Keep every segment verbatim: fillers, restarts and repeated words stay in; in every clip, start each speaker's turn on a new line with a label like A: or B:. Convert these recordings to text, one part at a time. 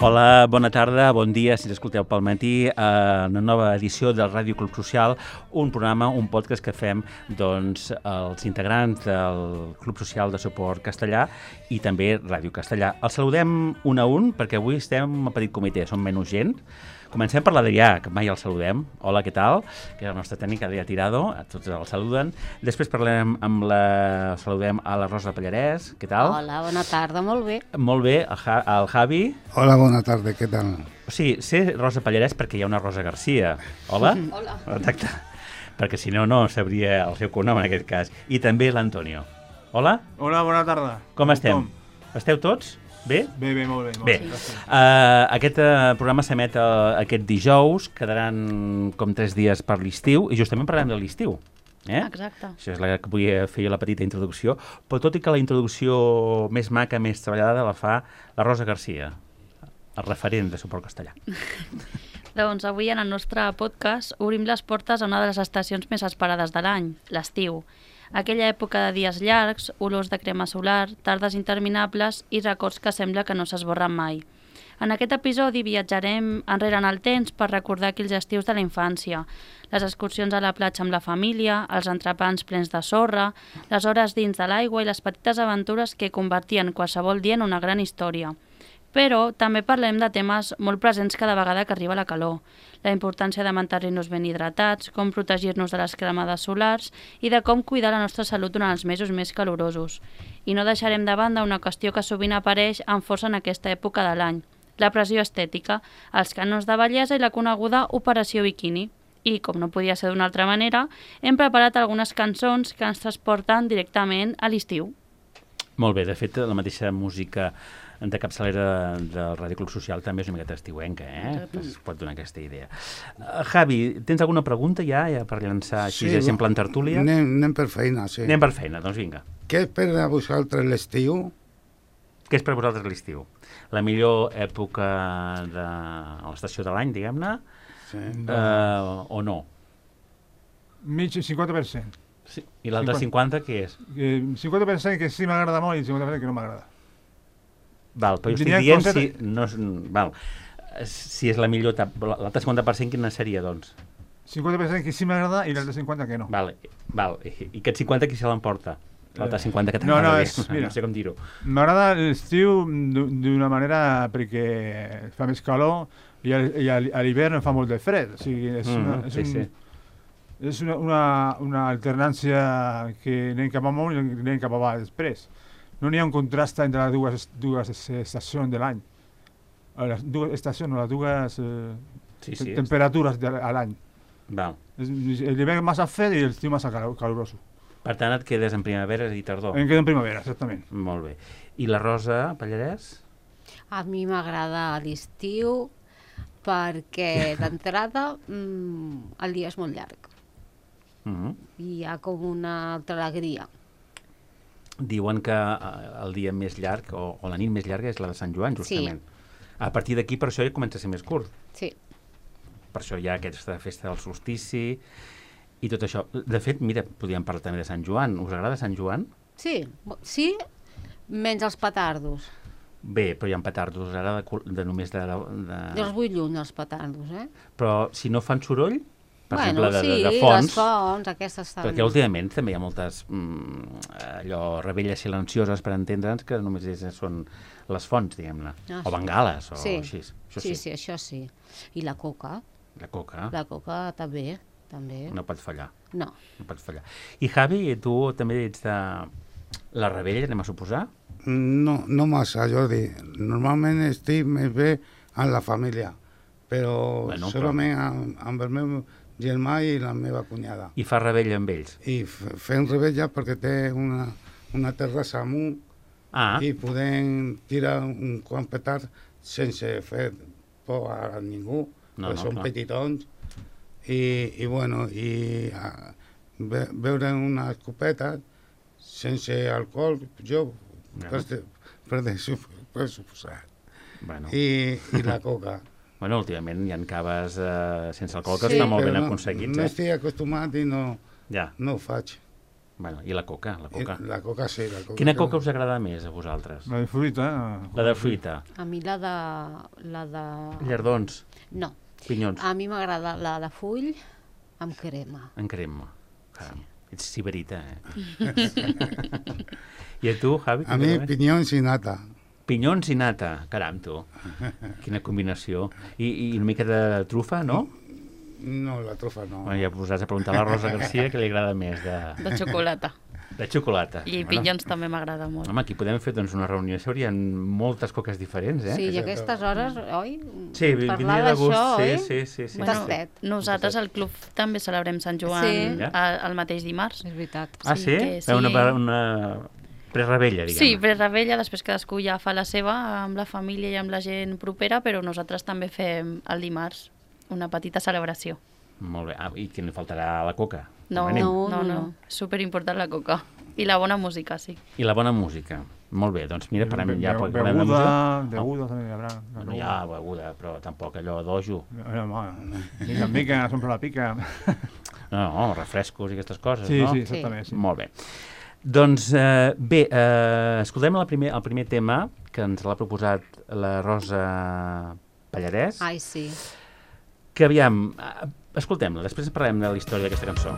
A: Hola, bona tarda, bon dia, si ens escolteu pel matí, a una nova edició del Ràdio Club Social, un programa, un podcast que fem doncs, els integrants del Club Social de Suport Castellà i també Ràdio Castellà. Els saludem un a un perquè avui estem a petit comitè, som menys gent. Comencem per l'Adrià, que mai el saludem. Hola, què tal? Que és el nostre tècnic, Adrià Tirado, a tots el saluden. Després parlem amb la... saludem a la Rosa Pallarès, què tal?
B: Hola, bona tarda, molt bé.
A: Molt bé, el, ja el Javi.
C: Hola, bona tarda, què tal?
A: O sigui, sé Rosa Pallarès perquè hi ha una Rosa Garcia. Hola?
B: Hola.
A: Exacte. Perquè si no, no sabria el seu cognom en aquest cas. I també l'Antonio. Hola?
D: Hola, bona tarda.
A: Com estem? Esteu tots? Bé?
D: Bé, bé, molt bé. Molt
A: bé.
D: bé.
A: Uh, aquest uh, programa s'emet uh, aquest dijous, quedaran com tres dies per l'estiu, i justament parlem de l'estiu. Eh?
B: Exacte.
A: Això és la que volia fer jo la petita introducció, però tot i que la introducció més maca, més treballada, la fa la Rosa Garcia, el referent de Suport Castellà.
E: Doncs avui en el nostre podcast obrim les portes a una de les estacions més esperades de l'any, l'estiu. Aquella època de dies llargs, olors de crema solar, tardes interminables i records que sembla que no s'esborren mai. En aquest episodi viatjarem enrere en el temps per recordar aquells estius de la infància, les excursions a la platja amb la família, els entrepans plens de sorra, les hores dins de l'aigua i les petites aventures que convertien qualsevol dia en una gran història. Però també parlem de temes molt presents cada vegada que arriba la calor, la importància de mantenir-nos ben hidratats, com protegir-nos de les cremades solars i de com cuidar la nostra salut durant els mesos més calorosos. I no deixarem de banda una qüestió que sovint apareix amb força en aquesta època de l'any, la pressió estètica, els cànons de bellesa i la coneguda Operació Biquini. I, com no podia ser d'una altra manera, hem preparat algunes cançons que ens transporten directament a l'estiu.
A: Molt bé, de fet, la mateixa música de capçalera del Ràdio Club Social també és una miqueta estiuenca, eh? Es pot donar aquesta idea. Uh, Javi, tens alguna pregunta ja, ja per llançar així, sí, exemple en tertúlia?
C: Anem, anem per feina, sí.
A: Anem per feina, doncs vinga.
C: Què és per a vosaltres l'estiu?
A: Què és per vosaltres l'estiu? La millor època de l'estació de l'any, diguem-ne,
C: Sí.
A: uh, o no?
D: Mig cinquanta per cent.
A: Sí. I l'altre cinquanta què és?
D: Eh, cinquanta per cent que sí m'agrada molt i cinquanta per cent que no m'agrada.
A: Val, però jo estic
D: Diria
A: dient
D: coses-
A: si, no, és- val, si és la millor etapa. L'altre cinquanta per cent quina seria, doncs?
D: cinquanta per cent que sí m'agrada i l'altre cinquanta que no.
A: Val, val. I i aquest cinquanta qui se l'emporta? L'altre cinquanta que
D: No,
A: t'agrada
D: no,
A: bé.
D: és- mira.
A: No sé com dir-ho.
D: M'agrada l'estiu d'u- d'una manera perquè fa més calor i, al, i al, a l'hivern fa molt de fred. O sigui, és, una,
A: Mhm,
D: és,
A: sí,
D: un,
A: sí.
D: és una, una, una alternància que anem cap amunt i anem cap avall després. No n'hi ha un contrast entre les dues, dues estacions de l'any. Eh, Les dues estacions, no, les dues eh,
A: Sí, sí.
D: temperatures de, a l'any.
A: Val.
D: És- L'hivern massa fred i l'estiu massa cal- caloroso.
A: Per tant, et quedes en primavera i tardor.
D: Em quedo en primavera, exactament.
A: Molt bé. I la Rosa Pallarès?
B: A mi m'agrada l'estiu perquè d'entrada mm, el dia és molt llarg
A: Mm-hmm.
B: i hi ha com una altra alegria.
A: Diuen que eh, el dia més llarg, o, o la nit més llarga, és la de Sant Joan,
B: Sí.
A: justament. A partir d'aquí, per això, ja comença a ser més curt.
B: Sí.
A: Per això hi ha aquesta festa del solstici i tot això. De fet, mira, podríem parlar també de Sant Joan. Us agrada Sant Joan?
B: Sí, sí, menys els petardos.
A: Bé, però hi ha petardos ara de, col- de només de... de...
B: Jo els vull lluny, els petardos, eh?
A: Però si no fan soroll, per
B: bueno,
A: exemple, de,
B: sí,
A: de, de fons...
B: les fonts, aquestes estan...
A: Perquè últimament també hi ha moltes mm, allò, rebelles silencioses, per entendre'ns, que només és, són les fonts, diguem-ne.
B: Ah,
A: o
B: sí.
A: bengales, o
B: Sí.
A: així. Això
B: sí,
A: sí,
B: sí, això sí. I la coca,
A: La coca
B: la coca també, també.
A: no pot fallar.
B: No.
A: No pot fallar. I Javi, tu també ets de la rebella, anem a suposar?
C: No, no massa, Jordi. Normalment estic més bé amb la família, però
A: Bueno,
C: bueno,
A: però-
C: solament amb, amb el meu germà i la meva cunyada.
A: I fa rebella amb ells?
C: I f- fem rebella perquè té una, una terrassa amunt
A: Ah,
C: i podem tirar un quant petard sense fer por a ningú,
A: No,
C: perquè
A: no,
C: són
A: clar.
C: petitons. I, i bueno, i a, be, beure una escopeta sense alcohol, jo,
A: Ja.
C: per, de- per, de, per suposar.
A: bueno.
C: I, I la coca.
A: Bueno, últimament hi ha caves eh, sense alcohol que
B: Sí,
A: estan molt ben
C: Però no,
A: aconseguits,
C: no
A: eh?
C: estic acostumat i no,
A: Ja.
C: no ho faig.
A: Bueno, i la coca, la coca.
C: I la coca sí, la coca.
A: Quina coca us agrada més a vosaltres?
D: La de fruita, eh?
A: La de fruita.
B: A mi la de... La de...
A: Llardons,
B: No,
A: pinyons,
B: a mi m'agrada la de full amb crema.
A: en crema. Caram, ets siberita, eh? I a tu, Javi?
C: A mi, pinyons i nata.
A: Pinyons i nata, caram, tu. Quina combinació. I, i una mica de trufa, no?
C: No, la trufa no.
A: Bueno, ja us has de preguntar a la Rosa Garcia què li agrada més de,
E: De xocolata.
A: de xocolata.
E: I pinyons també m'agrada molt.
A: Home, aquí podem fer doncs, una reunió, hi haurien moltes coques diferents, eh?
B: Sí, i a aquestes hores, oi?
A: Sí, vi-
B: Parlar
A: vindria de gust,
B: d'això,
A: sí,
B: oi?
A: sí, sí, sí.
B: Bueno,
A: sí.
B: tastet.
E: Nosaltres al club també celebrem Sant Joan
B: Sí.
E: a- el mateix dimarts.
B: És veritat.
A: Ah, sí?
E: que
A: Feu Una,
E: sí.
A: una prerebella, diguem.
E: Sí, prerebella, després cadascú ja fa la seva amb la família i amb la gent propera, però nosaltres també fem el dimarts una petita celebració.
A: Molt bé. Ah, i que no faltarà la coca.
E: No,
A: Venim.
E: no, no,
B: No, no.
E: no. Superimportant la coca. I la bona música, sí.
A: I la bona música. Molt bé, doncs mira, parem ja...
D: Be-
A: parlem de música.
D: beguda,
A: No.
D: beguda també hi haurà.
A: Bueno, hi ha beguda, però tampoc allò dojo.
D: No, no, mica en mica, s'omple la pica.
A: No, no, refrescos i aquestes coses,
D: Sí,
A: no?
D: sí, exactament. Sí.
A: Molt bé. Doncs eh, bé, eh, escoltem el primer, el primer tema que ens l'ha proposat la Rosa Pallarès,
B: Ai, sí.
A: que aviam, eh, escoltem-la, després parlem de la història d'aquesta cançó.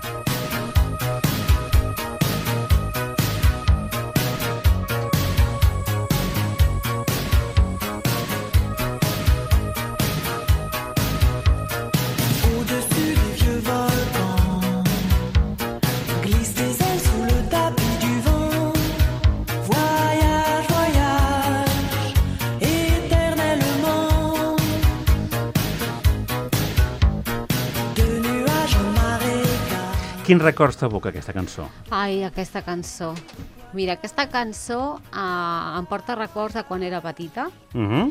F: Au-dessus des vieux volcans, glisse des ailes sous le tapis du vent. Voyage, voyage, éternellement. De nuages en marécage.
A: Quins records t'evoca aquesta cançó?
B: Ai, aquesta cançó. Mira, aquesta cançó eh, em porta records de quan era petita,
A: Uh -huh.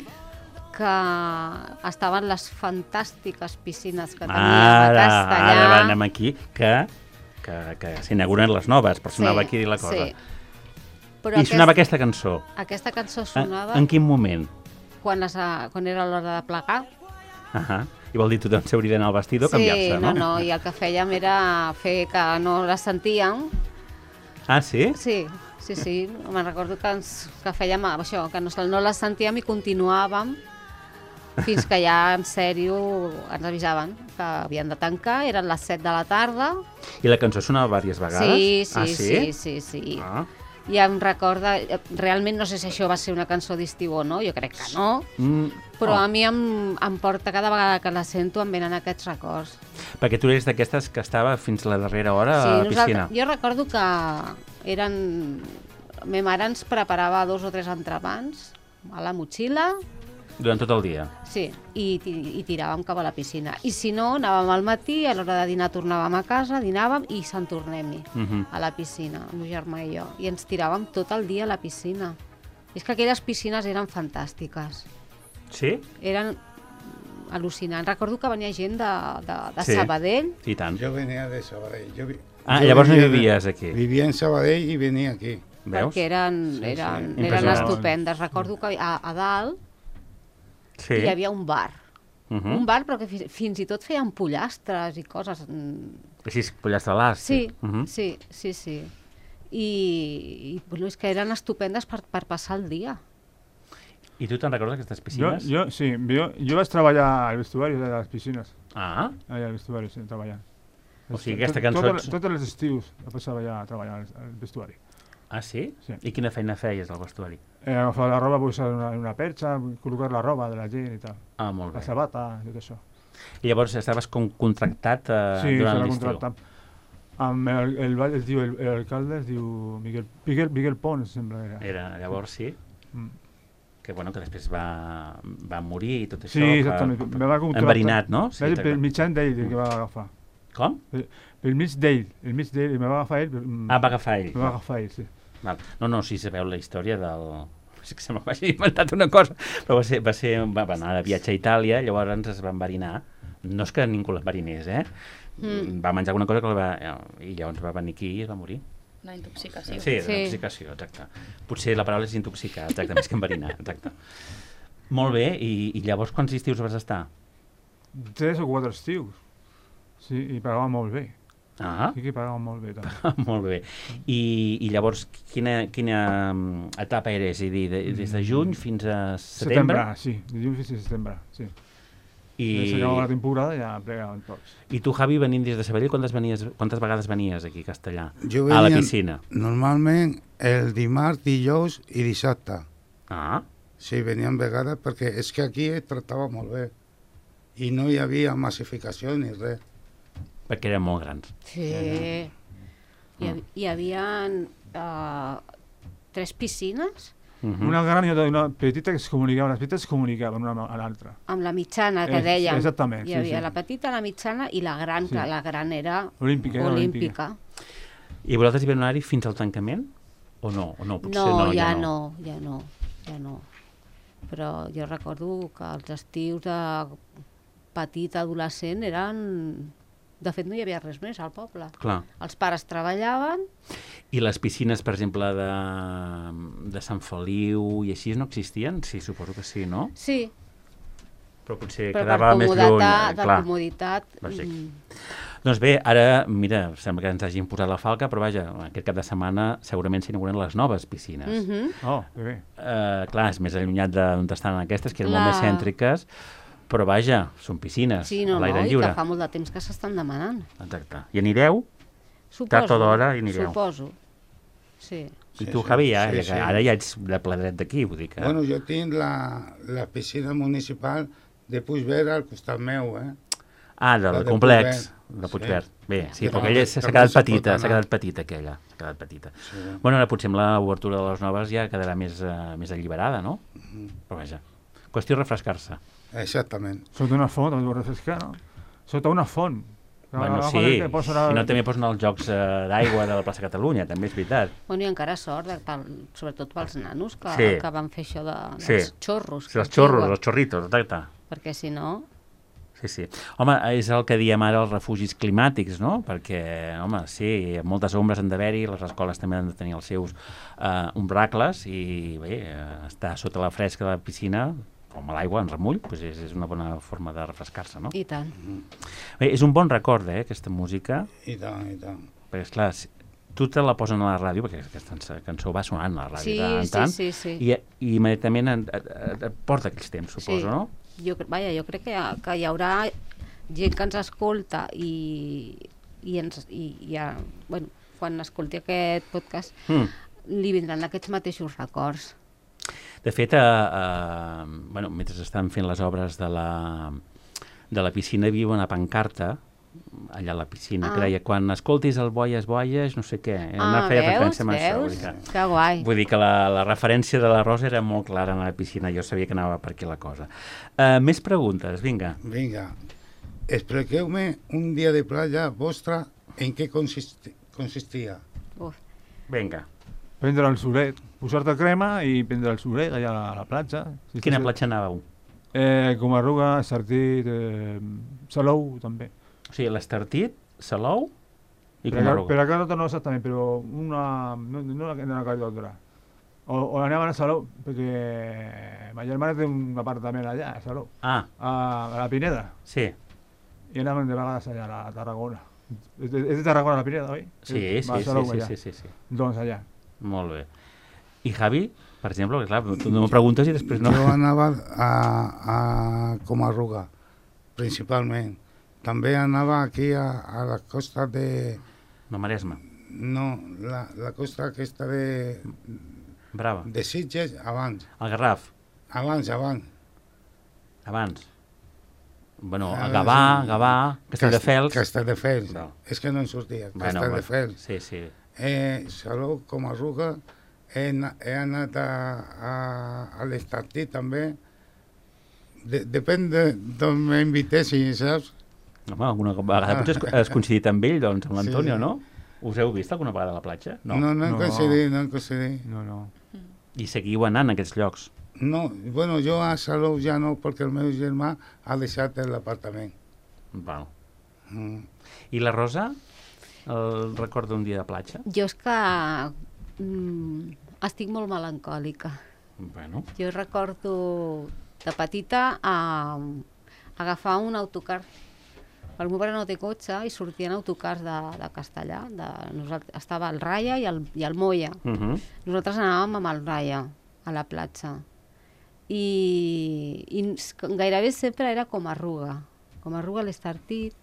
B: que estaven les fantàstiques piscines que teníem a
A: Ara,
B: Castellà.
A: ara anem aquí, que, que, que s'inauguren les noves, per sonava aquí dir la cosa.
B: Sí. Però
A: I
B: aquest,
A: sonava aquesta cançó.
B: aquesta cançó
A: En,
B: sonava
A: en quin moment?
B: quan, les, eh, quan era l'hora de plegar.
A: Uh -huh. I vol dir tothom s'hauria d'anar al vestidor o
B: Sí,
A: canviar-se,
B: no,
A: no?
B: no, i el que fèiem era fer que no les sentíem.
A: Ah, sí?
B: Sí, sí, sí. Me'n recordo que, ens, que fèiem això, que no, no les sentíem i continuàvem fins que ja, en sèrio, ens avisaven que havien de tancar, eren les set de la tarda.
A: I la cançó sonava diverses vegades?
B: Sí, sí,
A: ah,
B: sí, sí, sí.
A: Ah.
B: I em recorda, realment no sé si això va ser una cançó d'estiu o no, jo crec que no,
A: Mm,
B: però
A: oh.
B: a mi em, em porta, cada vegada que la sento em venen aquests records.
A: Perquè tu eres d'aquestes que estava fins la darrera hora
B: Sí,
A: a la
B: nosaltres-
A: piscina.
B: jo recordo que eren... Ma mare ens preparava dos o tres entrepans a la motxilla,
A: Durant tot el dia.
B: sí, i, ti- i tiràvem cap a la piscina. I si no, anàvem al matí, a l'hora de dinar tornàvem a casa, dinàvem i se'n tornem-hi
A: Uh -huh.
B: a la piscina, el meu germà i jo. I ens tiràvem tot el dia a la piscina. És que aquelles piscines eren fantàstiques.
A: Sí?
B: Eren al·lucinants. Recordo que venia gent de, de, de
A: Sí.
B: Sabadell.
A: I tant.
C: Jo venia de Sabadell. Jo, vi-
A: Ah,
C: jo
A: llavors no
C: vivia de-
A: vivies aquí.
C: Vivia en Sabadell i venia aquí.
A: Veus?
B: Perquè eren,
C: Sí, sí.
B: eren, eren
A: Impressionant.
B: estupendes. Recordo que a, a dalt
A: Sí.
B: hi havia un bar.
A: Uh -huh.
B: Un bar, però que fi- fins i tot feien pollastres i coses. Mm,
A: Així, pollastre a l'ast.
B: Sí,
A: Uh -huh.
B: sí, sí, sí. I, i bueno, és que eren estupendes per, per passar el dia.
A: I tu te'n recordes d'aquestes
D: Jo,
A: piscines?
D: jo, sí, jo, jo vaig treballar al vestuari de les piscines.
A: Ah,
D: Allà al vestuari, sí, treballant.
A: O sigui, aquesta
D: Tot-
A: cançó-
D: Tots tots els estius la passava allà a treballar al, al vestuari.
A: ah sí?
D: Sí.
A: I quina feina feies al vestuari?
D: Eh, agafar la roba, posar en una, en una perxa, col·locar la roba de la gent i tal.
A: Ah, molt bé.
D: La sabata, tot això.
A: I llavors estaves com contractat eh,
D: Sí,
A: durant
D: se la
A: l'estiu?
D: contractam. Amb el, el, el, es diu, el, el alcalde es diu Miguel, Miguel, Miguel Pons, sembla que era.
A: Era, llavors sí,
D: Mm.
A: que bueno, que després va, va morir i tot això.
D: Sí,
A: que-
D: exactament. Me va contractar.
A: Enverinat, no? Sí,
D: Sí,
A: t'ha-
D: pel mitjan d'ell que va agafar.
A: Com?
D: Pel mig d'ell, el mig d'ell, me va agafar ell. mm,
A: Ah, va agafar ell.
D: Me va agafar ell, sí.
A: Val. No, no, si sabeu la història del... És que se m'ha inventat una cosa, però va ser, va ser, va, va anar de viatge a Itàlia, llavors es va enverinar. No és que ningú l'enverinés, eh? Mm. Va menjar alguna cosa que la va... i llavors va venir aquí i es va morir.
E: Una intoxicació.
A: Sí,
B: Sí.
A: intoxicació, exacte. Potser la paraula és intoxicar, exacte, més que enverinar, exacte. Molt bé, i, i llavors quants estius vas estar?
D: Tres o quatre estius. Sí, i pagava molt bé.
A: Ah,
D: Sí que pagaven molt bé, també.
A: molt bé. I, i llavors, quina, quina mm, etapa era? És a dir, de, des de juny fins a setembre?
D: Setembre, sí. De juny fins a setembre, sí. I...
A: I,
D: S'acabava la temporada i ja plegaven tots.
A: I tu, Javi, venint des de Sabadell, quantes, venies, quantes vegades venies aquí a Castellà?
C: Jo
A: A la
C: venia
A: piscina.
C: Normalment el dimarts, dijous i dissabte.
A: Ah,
C: Sí, venien vegades perquè és que aquí es tractava molt bé i no hi havia massificació ni res.
A: perquè eren molt grans.
B: Sí. Hi, hav hi havia uh, tres piscines
A: Uh -huh.
D: Una gran i una, una petita que es comunicaven, les petites es comunicaven una a l'altra.
B: amb la mitjana, que
D: Eh,
B: dèiem.
D: exactament,
B: Hi
D: sí,
B: havia
D: sí.
B: la petita, la mitjana i la gran,
D: Sí.
B: que la gran era
D: Olímpica, era
B: olímpica.
A: I vosaltres hi vau anar-hi fins al tancament? O no? O no, potser
B: No,
A: no,
B: ja no, ja no, ja no. Però jo recordo que els estius de petit adolescent eren... De fet, no hi havia res més al poble.
A: Clar.
B: Els pares treballaven.
A: I les piscines, per exemple, de, de Sant Feliu i així no existien? Sí, suposo que sí, no?
B: Sí,
A: Però potser
B: però per
A: quedava més lluny.
B: comoditat, per
A: Clar.
B: comoditat...
A: Lògic.
B: mm,
A: Doncs bé, ara, mira, sembla que ens hagin posat la falca, però vaja, aquest cap de setmana segurament s'inauguren les noves piscines.
B: mhm.
D: Oh, que bé.
A: Eh, clar, és més allunyat d'on estan aquestes, que eren
B: Clar.
A: molt més cèntriques, però vaja, són piscines,
B: Sí, no,
A: a
B: no,
A: l'aire
B: i
A: lliure.
B: que fa molt de temps que s'estan demanant.
A: Exacte. I anireu?
B: Suposo.
A: Tard o d'hora hi anireu.
B: Suposo, sí.
A: I
C: Sí,
A: tu,
C: sí,
A: Javi, ja,
C: sí,
A: ja,
C: sí.
A: que ara ja ets de ple dret d'aquí, vull dir que...
C: Bueno, jo tinc la, la piscina municipal de Puigverd al costat meu, eh?
A: Ah, del
C: la de
A: complex
C: Puigverd.
A: de
C: Sí.
A: Puigverd. Bé, sí,
C: Però
A: perquè ella s'ha
C: també
A: quedat
C: se pot
A: petita, s'ha
C: anar.
A: quedat petita aquella, s'ha quedat petita.
C: Sí.
A: Bueno, ara potser amb l'obertura de les noves ja quedarà més, uh, més alliberada, no? Però vaja, qüestió de refrescar-se.
C: Exactament.
D: Sota una font, també ho refrescar, no? Sota una font. Que
A: Bueno,
D: agafen
A: sí,
D: el que posen a-
A: i no també posen els jocs uh, d'aigua de la plaça Catalunya, també és veritat.
B: Bueno, i encara sort, de, pel, sobretot pels nanos que,
A: Sí.
B: que van fer això de,
A: Sí.
B: dels xorros.
A: Sí,
B: que
A: els
B: es
A: xorros,
B: diuen,
A: els xorritos, exacte.
B: Perquè si no...
A: Sí, sí. Home, és el que diem ara els refugis climàtics, no? Perquè, home, sí, moltes ombres han d'haver-hi, les escoles també han de tenir els seus uh, umbracles i, bé, uh, estar sota la fresca de la piscina, com a l'aigua, en remull, doncs és, és una bona forma de refrescar-se, no?
B: I tant.
A: Bé, és un bon record, eh, aquesta música,
C: I tant, i tant.
A: perquè, esclar, si, tu te la posen a la ràdio, perquè aquesta cançó va sonant a la ràdio
B: Sí,
A: de tant en
B: sí,
A: tant,
B: sí, sí.
A: i, i immediatament et, et, et, et porta aquells temps, suposo,
B: Sí.
A: no?
B: Jo, cre- vaja, jo crec que, que hi haurà gent que ens escolta i, i, ens, i, i ja, bueno, quan escolti aquest podcast
A: Mm.
B: li vindran aquests mateixos records.
A: De fet, eh, eh, bueno, mentre estan fent les obres de la, de la piscina, hi havia una pancarta allà a la piscina,
B: Ah.
A: que deia, quan escoltis el Boies, Boies, no sé què. Eh,
B: Ah,
A: no feia
B: veus?
A: referència a això. Vull
B: Veus?
A: dir que,
B: Que guai.
A: vull dir que la, la referència de la Rosa era molt clara en la piscina, jo sabia que anava per aquí la cosa. Uh, més preguntes, vinga.
C: Vinga, expliqueu-me un dia de playa vostra en què consisti consistia.
B: Uf.
A: Vinga.
D: Prendre el solet, posar-te crema i prendre el solet allà a la, a la platja. Si
A: Quina
D: estàs-
A: platja anàveu?
D: Eh, Comarruga, Sartit, eh, Salou, també.
A: O sigui, l'Estartit, Salou i
D: per, a,
A: Comarruga.
D: per a Carlota no exactament, però una... no, no la, no la Carlota. O, o anaven a Salou, perquè ma germana té un apartament allà, a Salou,
A: Ah,
D: a, a la Pineda,
A: sí.
D: i anaven de vegades allà a Tarragona. És de, és de Tarragona, la Pineda, oi?
A: Sí, sí,
D: Va a
A: sí,
D: Salou,
A: sí,
D: allà.
A: sí, sí, sí.
D: Doncs allà.
A: Molt bé. I Javi, per exemple, que clar, tu no me preguntes i després no...
C: Jo anava a, a Comarruga, principalment. També anava aquí a, a la costa de...
A: No, Maresme.
C: No, la, la costa aquesta de,
A: Brava.
C: de Sitges, abans.
A: El Garraf,
C: Abans, abans.
A: abans. Bueno,
C: Ah,
A: a Gavà,
C: sí.
A: Gavà, Castelldefels...
C: Castelldefels.
A: No.
C: És que no em sortia.
A: Bueno,
C: Castelldefels.
A: Sí, sí.
C: Eh, Salou, Comarruga, he, na- he anat a, a, a l'Estartit també. De, depèn de d'on m'invitessin, saps?
A: Home, alguna vegada
C: Ah.
A: potser has- has coincidit amb ell, doncs, amb l'Antonio,
C: Sí.
A: no? Us heu vist alguna vegada a la platja?
C: No, no, no,
D: No.
C: no coincidit, no coincidit.
D: No, no.
A: I seguiu anant a aquests llocs?
C: No, bueno, jo a Salou ja no, perquè el meu germà ha deixat l'apartament.
A: Val.
C: Mm.
A: I la Rosa? El record d'un dia de platja?
B: Jo és que mm, estic molt melancòlica.
A: Bueno,
B: Jo recordo de petita a, agafar un autocar El meu pare no té cotxe i sortien autocars de, de Castellà. De, nosaltres, estava el Raya i el, i el Moya.
A: Uh -huh.
B: Nosaltres anàvem amb el Raya a la platja. I, i gairebé sempre era com arruga. Com arruga l'Estartit.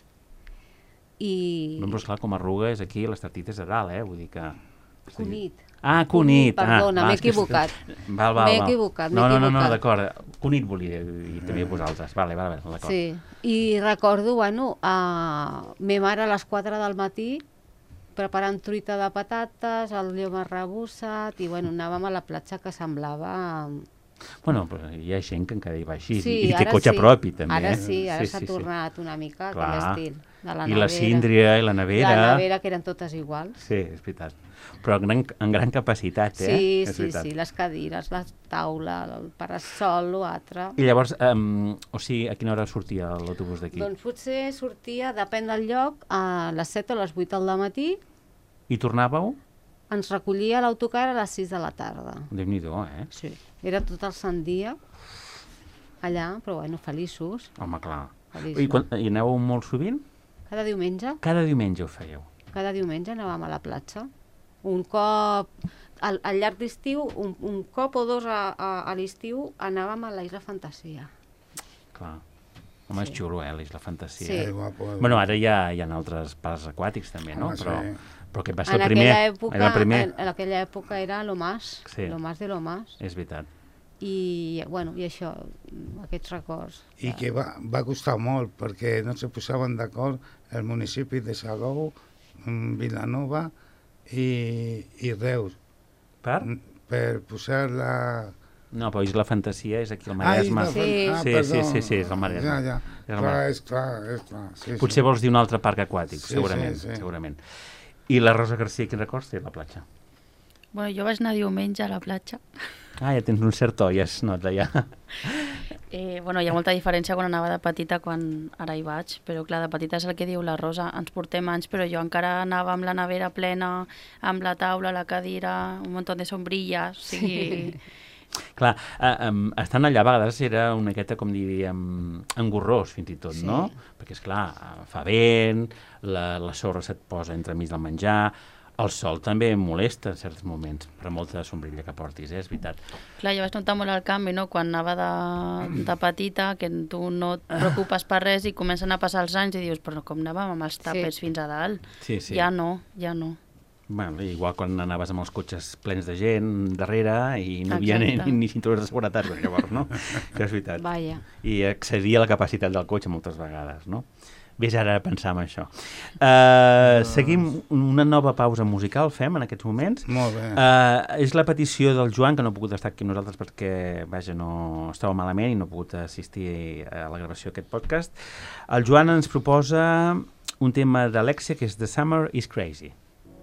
B: I...
A: No, però esclar, com arruga és aquí, l'Estartit és a dalt, eh? Vull dir que...
B: Cunit.
A: Ah, Cunit.
B: Perdona,
A: ah,
B: m'he
A: és que-
B: equivocat.
A: Val, val,
B: M'he
A: val.
B: equivocat,
A: No,
B: m'he
A: no, no, no,
B: equivocat.
A: d'acord. Cunit volia dir també vosaltres. Vale, vale, vale, d'acord.
B: Sí, i recordo, bueno, a me mare a les quatre del matí preparant truita de patates, el llom arrebossat, i bueno, anàvem a la platja que semblava...
A: Bueno, però hi ha gent que encara hi va així,
B: Sí,
A: i té
B: ara
A: cotxe
B: sí.
A: propi, també.
B: Ara
A: eh?
B: sí, ara s'ha
A: sí, sí.
B: tornat una mica
A: Clar.
B: aquell estil de la
A: I
B: nevera.
A: la síndria i la nevera.
B: La nevera, que eren totes iguals.
A: Sí, és veritat. Però en gran, en gran capacitat, eh?
B: Sí,
A: És
B: sí,
A: veritat.
B: sí, les cadires, la taula, el parasol, l'altre.
A: I llavors, um, o sigui, a quina hora sortia l'autobús d'aquí?
B: Doncs potser sortia, depèn del lloc, a les set o les vuit del matí,
A: I tornàveu?
B: ens recollia l'autocar a les sis de la tarda.
A: Déu-n'hi-do, eh?
B: Sí. Era tot el sant dia allà, però bueno, feliços.
A: Home, clar.
B: feliços.
A: I, quan, I aneu molt sovint?
B: Cada diumenge,
A: Cada diumenge ho fèieu.
B: cada diumenge anàvem a la platja. Un cop, al, al llarg d'estiu, un, un cop o dos a, a, a l'estiu anàvem a la Isla Fantasia.
A: Clar. Home, és xulo, eh, l'Isla Fantasia.
B: Sí.
C: És guapo, és
A: Bueno,
C: guapo.
A: ara hi ha, hi ha altres parcs aquàtics també, no?
C: Home, sí.
A: Però, però que va ser
B: En
A: el primer.
B: aquella època,
A: Era el primer.
B: en, en aquella època era Lomàs,
A: Sí.
B: Lomàs de Lomàs.
A: És veritat.
B: I, bueno, i això, aquests records.
C: I que va, va costar molt, perquè no se posaven d'acord el municipi de Salou, mm, Vilanova i, i Reus,
A: Per?
C: mm, per posar la...
A: No, però Isla Fantasia és aquí al
C: Ah,
A: Maresme.
C: Isla Fan-
B: Sí.
C: ah,
A: Sí,
C: perdó.
A: sí, sí, sí, és al Maresme.
C: Ja, ja.
A: És al
C: Clar,
A: Maresme.
C: és clar, és clar. Sí,
A: Potser
C: sí.
A: vols dir un altre parc aquàtic,
C: Sí,
A: segurament,
C: sí, sí.
A: segurament. I la Rosa Garcia, quin records té a la platja?
E: Bueno, jo vaig anar diumenge a la platja.
A: Ah, ja tens un cert to, ja es nota, ja.
E: Eh, bueno, hi ha molta diferència quan anava de petita quan ara hi vaig, però clar, de petita és el que diu la Rosa, ens portem anys, però jo encara anava amb la nevera plena, amb la taula, la cadira, un munt de sombrilles, o sigui...
A: Clar, eh, um, estant allà a vegades era una miqueta, com diríem, engorrós fins i tot,
B: Sí.
A: no? Perquè, és clar, fa vent, la, la sorra se't posa entremig del menjar, el sol també molesta en certs moments, per molta sombrilla que portis, eh? És veritat.
E: Clar, jo vaig notar molt el canvi, no?, quan anava de, de petita, que tu no et preocupes per res i comencen a passar els anys i dius, però com anàvem amb els tàpers
B: Sí.
E: fins a dalt?
A: Sí, sí.
E: Ja no, ja no.
A: Bueno, igual quan anaves amb els cotxes plens de gent darrere i no hi havia ni,
E: Exacte.
A: ni cinturons de seguretat, doncs, llavors, no? Que és veritat.
B: Vaja.
A: I excedia la capacitat del cotxe moltes vegades, no? Vés ara a pensar en això. Uh, seguim una nova pausa musical, fem en aquests moments.
C: Molt bé.
A: Uh, és la petició del Joan, que no ha pogut estar aquí amb nosaltres perquè, vaja, no estava malament i no ha pogut assistir a la gravació d'aquest podcast. El Joan ens proposa un tema d'Alexia, que és The Summer is Crazy.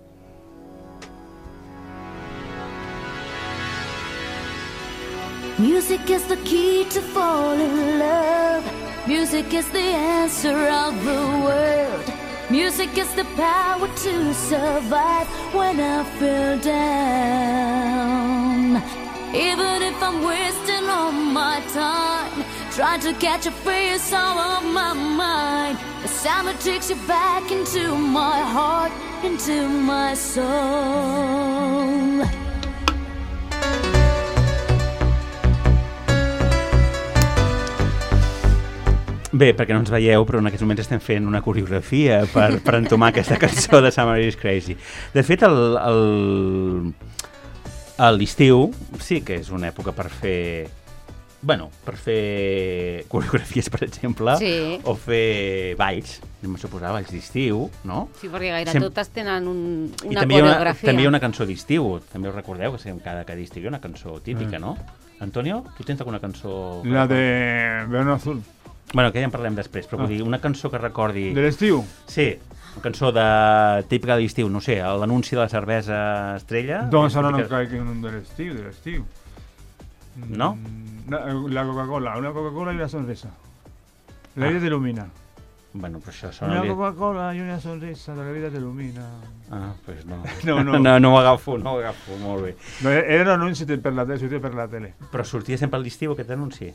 G: Music is the key to fall in love. Music is the answer of the world. Music is the power to survive when I feel down. Even if I'm wasting all my time trying to catch a face out of my mind, the summer takes you back into my heart, into my soul.
A: Bé, perquè no ens veieu, però en aquests moments estem fent una coreografia per, per entomar aquesta cançó de Summer is Crazy. De fet, el, el, a l'estiu sí que és una època per fer... Bueno, per fer coreografies, per exemple,
B: Sí.
A: o fer balls, anem a suposar, balls d'estiu, no?
B: Sí, perquè gaire
A: Sem-
B: totes tenen un,
A: I
B: una
A: també hi, ha una,
B: coreografia.
A: també hi ha una cançó d'estiu, també ho recordeu, que sempre cada, cada estiu hi ha una cançó típica,
D: Mm.
A: no? Antonio, tu tens alguna cançó...
D: La de Verano Azul.
A: Bueno, que ja en parlem després, però vull
D: Ah.
A: dir, una cançó que recordi...
D: De l'estiu.
A: Sí, una cançó de típica de l'estiu, no sé, l'anunci de la cervesa Estrella...
D: Doncs ara no
A: típica-
D: caic en un de l'estiu, de l'estiu.
A: No?
D: Mm, La, la Coca-Cola, una Coca-Cola y una sonrisa. La vida te ilumina.
A: Bueno, però això
D: Una
A: sona... Li...
D: Coca-Cola y una sonrisa, la vida te ilumina.
A: Ah, pues no.
D: No, no.
A: no, no ho agafo, no ho agafo, molt bé.
D: No, era un anunci per la tele, sortia per la tele.
A: Però sortia sempre a l'estiu aquest anunci?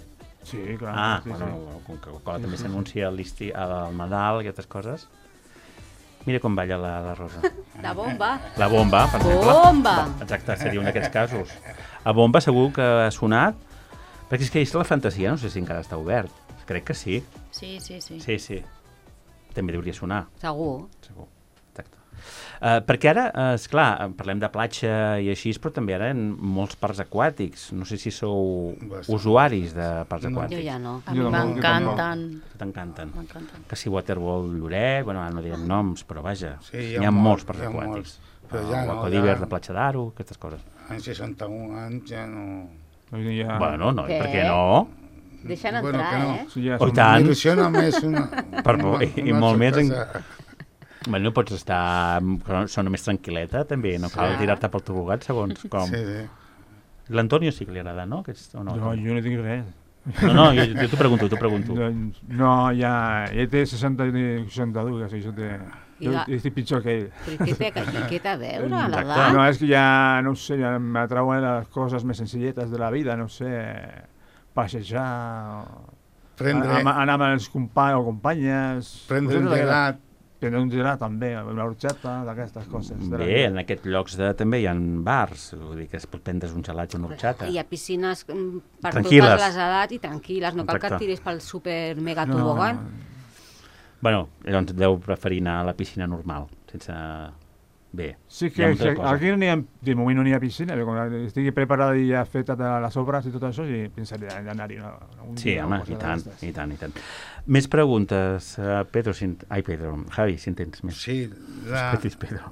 D: Sí, clar.
A: Ah,
D: sí,
A: bueno,
D: sí.
A: la Coca-Cola també s'anuncia al l'estiu, al Nadal i altres coses. Mira com balla la, la Rosa.
B: La bomba.
A: La bomba, per exemple.
B: Bomba!
A: Exacte, seria un d'aquests casos. A bomba segur que ha sonat, perquè és que és la fantasia, no sé si encara està obert. Crec que sí.
E: Sí, sí, sí.
A: Sí, sí. També hauria sonar.
B: Segur.
A: Segur. Exacte. Uh, perquè ara, uh, esclar, parlem de platja i així, però també ara en molts parcs aquàtics. No sé si sou
C: Bastant.
A: usuaris de parcs
C: No.
B: Jo
A: aquàtics.
B: ja no.
E: A mi
D: Jo tampoc, jo
E: m'encanten.
A: T'encanten.
E: M'encanten.
A: Que si Waterworld Lloret, bueno, ara no direm noms, però vaja,
C: Sí,
A: hi
C: hi
A: ha,
C: ha
A: molts
C: molts,
A: parcs
C: hi ha
A: aquàtics.
C: molts. Però ja no,
A: Wacodiver,
C: ja-
A: la platja d'Aro, aquestes coses.
C: En seixanta-un anys ja no...
D: Vull dir, ja...
A: Bueno, no, i per
B: Què?
A: què no?
B: Deixen
C: Bueno,
B: entrar,
C: que no.
B: eh?
D: Sí, ja
A: Oh, i
D: som-
A: tant.
C: M'il·lusiona més una...
A: Per
C: una-
A: favor, i- i
C: una
A: molt més en-
C: sorpresa.
A: Bueno, pots estar amb zona més tranquil·leta, també, no cal
B: Sí.
A: tirar-te pel tobogat, segons com.
C: Sí, sí.
A: L'Antonio sí que li agrada, no? Aquests, o no?
D: No, jo no tinc res.
A: no, no, jo, jo t'ho pregunto, t'ho pregunto.
D: Doncs, no, ja, ell té seixanta i seixanta-dos, que jo, té,
B: I
D: jo
B: la-
D: estic pitjor que ell.
B: Però i què té, i què té a veure,
A: Exacte.
B: l'edat?
D: No, és que ja, no ho sé, ja m'atrauen les coses més senzilletes de la vida, no sé, passejar, o
C: Prendre,
D: anar, anar amb els companys o companyes...
C: prendre un
D: Potser
C: gelat.
D: Prendre un gelat també, una horxata, d'aquestes coses. de la
A: Bé,
D: vida.
A: en aquests llocs de, també hi ha bars, vull dir que es pot prendre un gelat i una horxata.
B: Hi ha piscines mm, per
A: Tranquil·les.
B: totes les edats i tranquil·les, no cal que
A: Exacte.
B: et tiris pel super mega
D: No,
B: tobogan.
A: Bueno, llavors deu preferir anar a la piscina normal, sense... Bé,
D: Sí
A: hi ha
D: que,
A: molta
D: que
A: cosa.
D: aquí no hi ha, de moment no hi ha piscina, però quan estigui preparada i ja feta totes les obres i tot això, sí, pensaré en anar-hi una, un
A: Sí,
D: dia,
A: home,
D: una cosa
A: i tant,
D: d'aquestes.
A: i tant, i tant. Més preguntes, uh, Pedro, si en... ai, Pedro, Javi, si en tens més.
C: Sí, la,
A: Petit Pedro.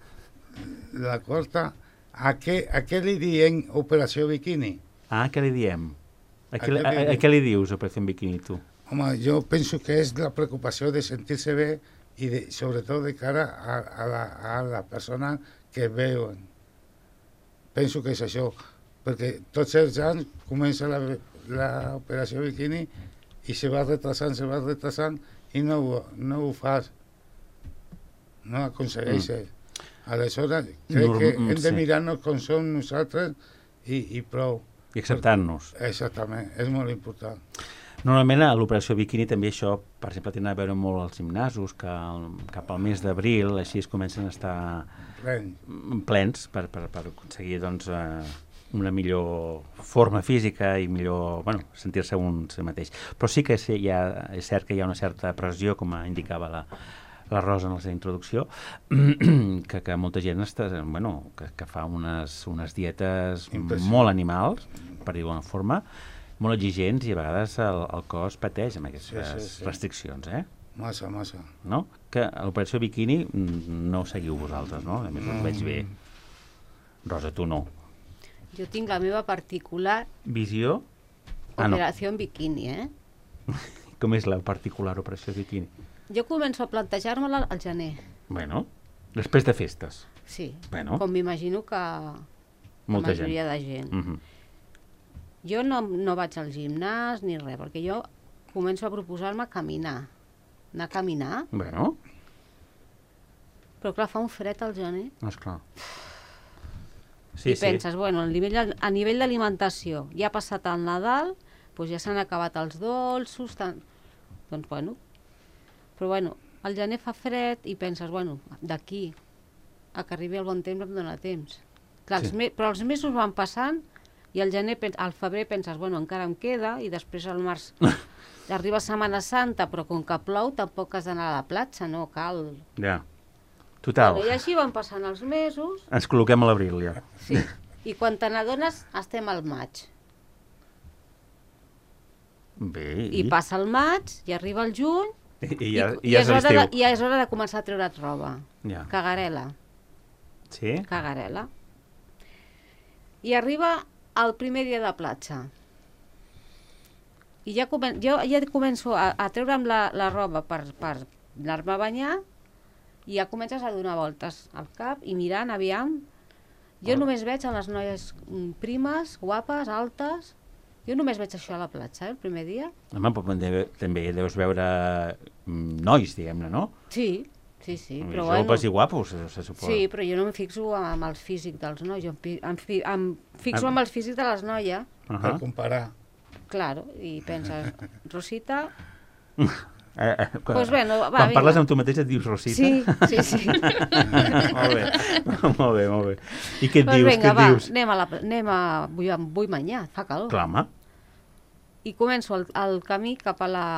C: la cosa... A què, a què li diem Operació Bikini?
A: Ah, què li diem? A,
C: A
A: què,
C: què
A: a,
C: li
A: a, a què li dius, Operació Bikini, tu?
C: Home, jo penso que és la preocupació de sentir-se bé i de, sobretot de cara a, a, la, a la persona que veuen. Penso que és això, perquè tots els anys comença la, la operació bikini i se va retrasant, se va retrasant i no, ho- no ho fas. No aconsegueixes. Mm. Aleshores, crec
A: Norm-
C: que hem de
A: sí.
C: mirar-nos com som nosaltres i, i prou.
A: I acceptar-nos.
C: Exactament, és molt important.
A: Normalment a l'operació Bikini també això, per exemple, té a veure molt als gimnasos, que el, cap al mes d'abril així es comencen a estar
C: Ren.
A: plens per, per, per aconseguir doncs, eh, una millor forma física i millor, bueno, sentir-se un se mateix. Però sí que sí, hi ha, és cert que hi ha una certa pressió, com indicava la, la Rosa en la seva introducció, que, que molta gent està, bueno, que, que fa unes, unes dietes
C: Impressionant.
A: molt animals, per dir-ho d'una forma, molt exigents i a vegades el, el cos pateix amb aquestes
C: Sí, sí, sí.
A: restriccions, eh?
C: Massa, massa.
A: No? Que a l'operació Bikini mm, no ho seguiu vosaltres, no? A més, us veig bé. Rosa, tu no.
B: Jo tinc la meva particular
A: Visió? Ah, no.
B: operació en bikini, eh?
A: Com és la particular operació Bikini?
B: Jo començo a plantejar-me-la al gener,
A: Bueno, després de festes.
B: sí.
A: Bueno.
B: Com m'imagino que
A: Molta
B: la majoria
A: gent.
B: de gent.
A: Mm -hmm.
B: Jo no, no vaig al gimnàs ni res, perquè jo començo a proposar-me caminar. Anar a caminar,
A: Bueno,
B: però clar, fa un fred al gener.
A: esclar.
B: Sí, I penses, bueno, a nivell, a nivell d'alimentació, ja ha passat el Nadal, doncs ja s'han acabat els dolços, tant... doncs bueno. Però bueno, al gener fa fred i penses, bueno, d'aquí a que arribi el bon temps em dóna temps. Clar,
A: Sí.
B: els me... Però els mesos van passant i al gener, pen- al febrer penses, bueno, encara em queda, i després al març arriba Setmana Santa, però com que plou tampoc has d'anar a la platja, no cal...
A: Ja. Total.
B: Bueno, I així van passant els mesos,
A: Ens col·loquem a l'abril, ja.
B: sí. I quan te n'adones, estem al maig.
A: Bé,
B: I passa el maig, i arriba el juny,
A: I, i, ja,
B: i,
A: i ja
B: és
A: és
B: hora de,
A: l'estiu.
B: i ja és hora de començar a treure't roba.
A: Ja.
B: Cagarela,
A: Sí?
B: cagarela. I arriba el primer dia de platja. I ja, comen jo ja començo a, a treure'm la, la roba per, per anar-me a banyar i ja comences a donar voltes al cap i mirant, aviam. Jo
A: Oh.
B: només veig a les noies mm, primes, guapes, altes. Jo només veig això a la platja, eh, el primer dia.
A: Home, però també, també deus veure mm, nois, diguem-ne, no?
B: Sí, sí, sí. Però
A: Joves
B: bueno,
A: i guapos, se, se suposa.
B: sí, però jo no em fixo amb el físic dels nois, jo em, fi- em, fi em fixo
A: Ah.
B: amb el físic de les noies.
A: Uh
C: Per
A: -huh.
C: comparar.
B: claro, i penses, Rosita...
A: Eh, eh, quan,
B: Pues bueno, va,
A: quan
B: vinga.
A: parles amb tu mateix et dius Rosita?
B: Sí, sí, sí.
A: molt bé, molt bé, molt bé. I què et
B: Pues
A: dius?
B: vinga,
A: què et
B: va,
A: dius?
B: anem a la... Anem a... Vull, vull manyar, fa calor.
A: Clar, home.
B: I començo el, el camí cap a la...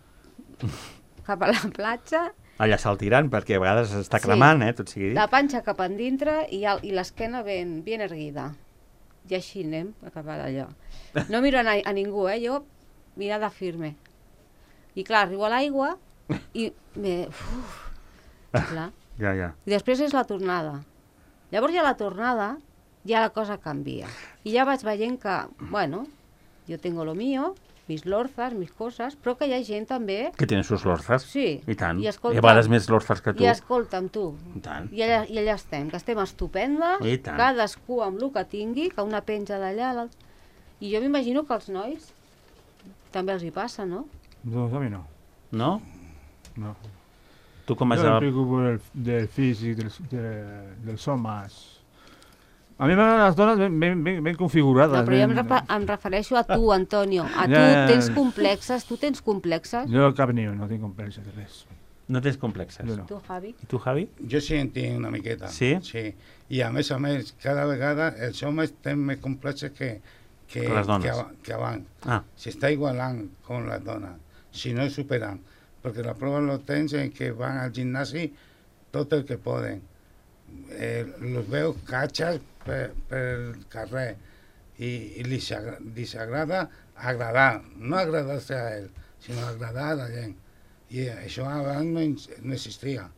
B: cap a la platja,
A: Allà se'l tirant, perquè a vegades està cremant, eh, tot sigui dit.
B: la panxa cap endintre i, el, i l'esquena ben, ben erguida. I així anem, cap a allò. No miro a, na- a ningú, eh? Jo mirada firme. I clar, arribo a l'aigua i... Me... Uf, clar.
A: Ja, ja.
B: I després és la tornada. Llavors ja la tornada, ja la cosa canvia. I ja vaig veient que, bueno, jo tengo lo mío, mis lorzas, mis cosas, però que hi ha gent també...
A: Que tenen sus lorzas.
B: Sí.
A: I tant.
B: I
A: I,
B: escolta-
A: a vegades més lorzas que tu.
B: I escolta'm, tu,
A: I tant.
B: i allà, i allà estem, que estem estupendes,
A: I tant.
B: cadascú amb el que tingui, que una penja d'allà, l'altra... I jo m'imagino que als nois també els hi passa, no?
D: Doncs a mi no.
A: No?
D: no.
A: Tu com vas
D: Jo
A: a...
D: em preocupo del, del físic, del, de, dels homes. A mi m'agraden les dones ben, ben, ben, ben configurades.
B: No, però jo em,
D: ben-
B: refa em refereixo a tu, Antonio. A tu
D: Ja, ja, ja.
B: tens complexes, tu tens complexes.
D: Jo cap ni un, no tinc complexes de res.
A: No tens complexes?
D: Jo no.
B: Tu, Javi.
A: I tu, Javi?
C: Jo sí en tinc una miqueta.
A: Sí?
C: Sí. I a més a més, cada vegada els homes tenen més complexes que, que,
A: Que les dones.
C: que, aba- que abans.
A: Ah,
C: S'està igualant con les dones, si no superan. Perquè la prova lo tens en que van al gimnasi tot el que poden. Eh, los veo cachas per, per carrer i, i li, s'agra- li s'agrada agradar, no agradar-se a ell, sinó agradar a la gent. I això abans no, ins- no existia.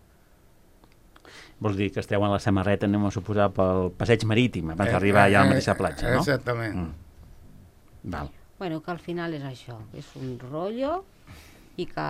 A: vols dir que esteu en la samarreta, anem a suposar, pel passeig marítim, abans d'arribar allà a la mateixa platja, no?
C: Exactament.
A: Mm. Val.
B: Bueno, que al final és això, és un rotllo i que...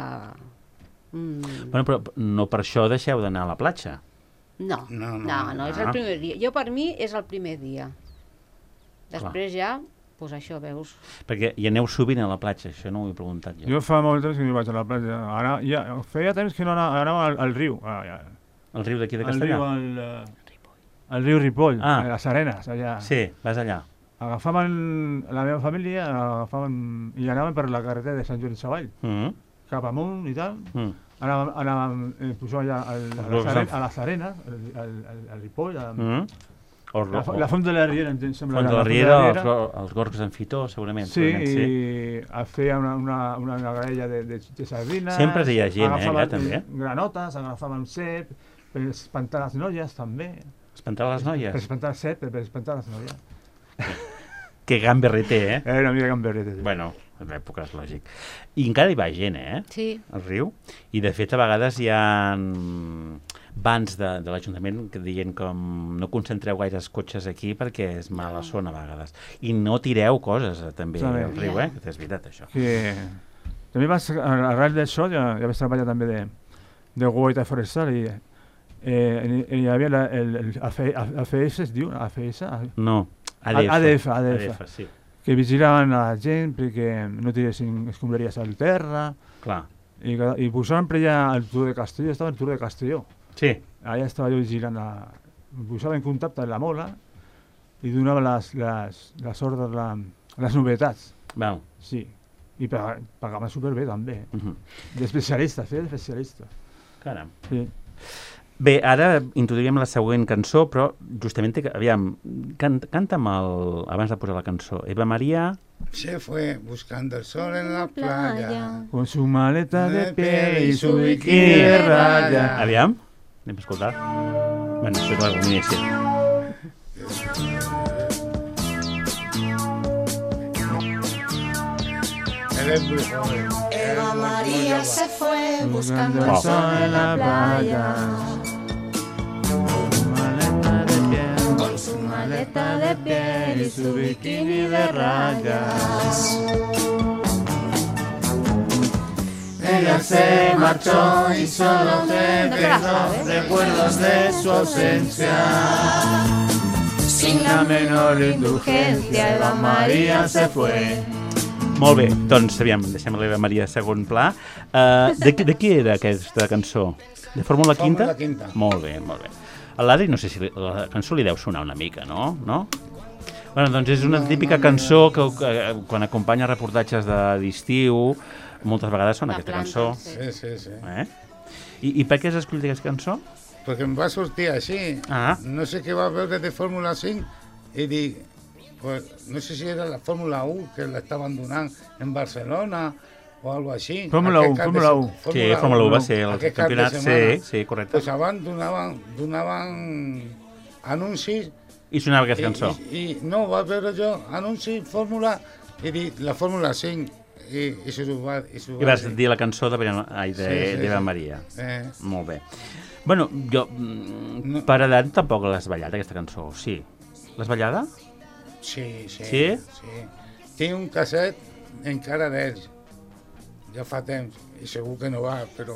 B: Mm,
A: Bueno, però no per això deixeu d'anar a la platja.
B: no,
C: No,
B: no,
C: no,
B: no, no, és
A: ah.
B: el primer dia. Jo, per mi, és el primer dia. Després ja, doncs això, veus...
A: Perquè hi aneu sovint a la platja, això no ho he preguntat jo.
D: Jo fa molt temps que no hi vaig a la platja. Ara, ja, feia temps que no anava, anava al, al riu. Ah, ja.
A: El riu d'aquí de
D: Al
A: Castellà?
D: riu, al, eh, al riu Ripoll,
A: Ah.
D: a les arenes, allà.
A: Sí, vas allà.
D: Agafàvem, la meva família, agafàvem, i anàvem per la carretera de Sant Joan Savall,
A: Mm.
D: cap amunt i tal.
A: Mm.
D: Anàvem, anàvem eh, pujant allà al, a,
A: Los
D: les are,
A: Anf-
D: a les arenes, al, al, al, al Ripoll, a,
A: Mm. O,
D: la, fo- la Font de la Riera, em sembla.
A: Font de la Riera, els, go- els gorgs en fitó, segurament.
D: Sí,
A: segurament, sí.
D: i es feia una, una, una, una graella de, de, de sardines.
A: Sempre hi ha gent, eh,
D: agafàvem,
A: allà, també.
D: Granotes, agafàvem cep, per espantar les noies, també.
A: Espantar les
D: Per
A: noies.
D: espantar el cep, per espantar les noies.
A: Que gamberri té, eh?
D: Era una mica gamberreta. Sí.
A: Bueno, en l'època és lògic. I encara hi va gent, eh?
B: Sí,
A: Al riu. I, de fet, a vegades hi ha bans de, de l'Ajuntament que diuen com no concentreu gaires cotxes aquí perquè és mala zona a vegades. I no tireu coses eh, també
D: També.
A: al riu,
B: Ja.
A: eh? Que és veritat, això.
D: Que... També vas, arrel d'això, ja, ja vaig treballar també de, de guaita forestal i eh, hi havia la, el, el A F S, es diu? A F S?
A: No, A D F.
D: A D F, A D F.
A: A D F, sí.
D: Que vigilaven a la gent perquè no tiressin escombraries al terra
A: Clar.
D: i, que- i posaven per allà al Tour de Castelló, estava al Tour de Castelló.
A: Sí.
D: Allà estava jo vigilant, la, em posava en contacte amb la mola i donava les, les, les ordres, la, les novetats.
A: Val.
D: Sí, i pag- pagava superbé també.
A: Uh -huh.
D: D'especialista, feia d'especialista.
A: Caram.
D: Sí.
A: Bé, ara introduiríem la següent cançó, però justament, té que- aviam, can, canta'm el, abans de posar la cançó. Eva María...
C: Se fue buscando el sol en la playa.
D: Con su maleta de
C: De
D: piel y su
C: bikini
D: bikini de raya.
A: Aviam, anem a escoltar. Bueno, això és l'harmonia, sí.
C: Él es muy joven.
F: Eva María se fue buscando
D: el
A: Wow.
D: sol en la playa. Con su maleta de piel,
F: con su maleta de piel
D: y su bikini de rayas. Ella se marchó y solo me
B: No te la
D: dejó
B: sabes.
D: recuerdos de su ausencia. Sin la menor indulgencia, Eva María se fue.
A: Molt bé, doncs, aviam, deixem l'Eva Maria a segon pla. Uh, de, qui- de qui era aquesta cançó? De Fórmula Quinta?
C: Fórmula Quinta.
A: Molt bé, molt bé. A l'Adri, no sé si li, la cançó li deu sonar una mica, no? No? Bueno, doncs és una
C: No,
A: típica
C: no,
A: cançó
C: no.
A: que, que quan acompanya reportatges de- d'estiu, moltes vegades sona
B: La
A: aquesta
B: planta,
A: cançó.
B: sí.
C: Sí, sí, sí.
A: Eh? I, I per què has escollit aquesta cançó?
C: Perquè em va sortir així.
A: Ah.
C: No sé què va veure de Fórmula cinc i dic, pues, no sé si era la Fórmula u que l'estaven donant en Barcelona o algo així.
D: Fórmula
C: Aquest
D: u,
C: cap de
D: Fórmula
C: se-
D: u.
A: Sí, Fórmula u va ser el
C: aquest cap de
A: campionat. Sí,
C: setmana.
A: sí, correcte.
C: Pues abans donaven, donaven anuncis
A: I sonava
C: i,
A: aquesta cançó.
C: i, i no, va veure jo anuncis Fórmula i dic, la Fórmula cinc i, i s'ho va, i s'ho
A: I vas dir la cançó de, Brian, ai, de,
C: Sí, sí,
A: d'Eva
C: sí.
A: Maria.
C: Eh,
A: Molt bé. Bueno, jo, mm,
C: No.
A: per edat tampoc l'has ballat, aquesta cançó, sí. L'has ballada?
C: sí, sí,
A: Sí?
C: sí. Tinc un casset encara d'ells. Ja fa temps, i segur que no va, però...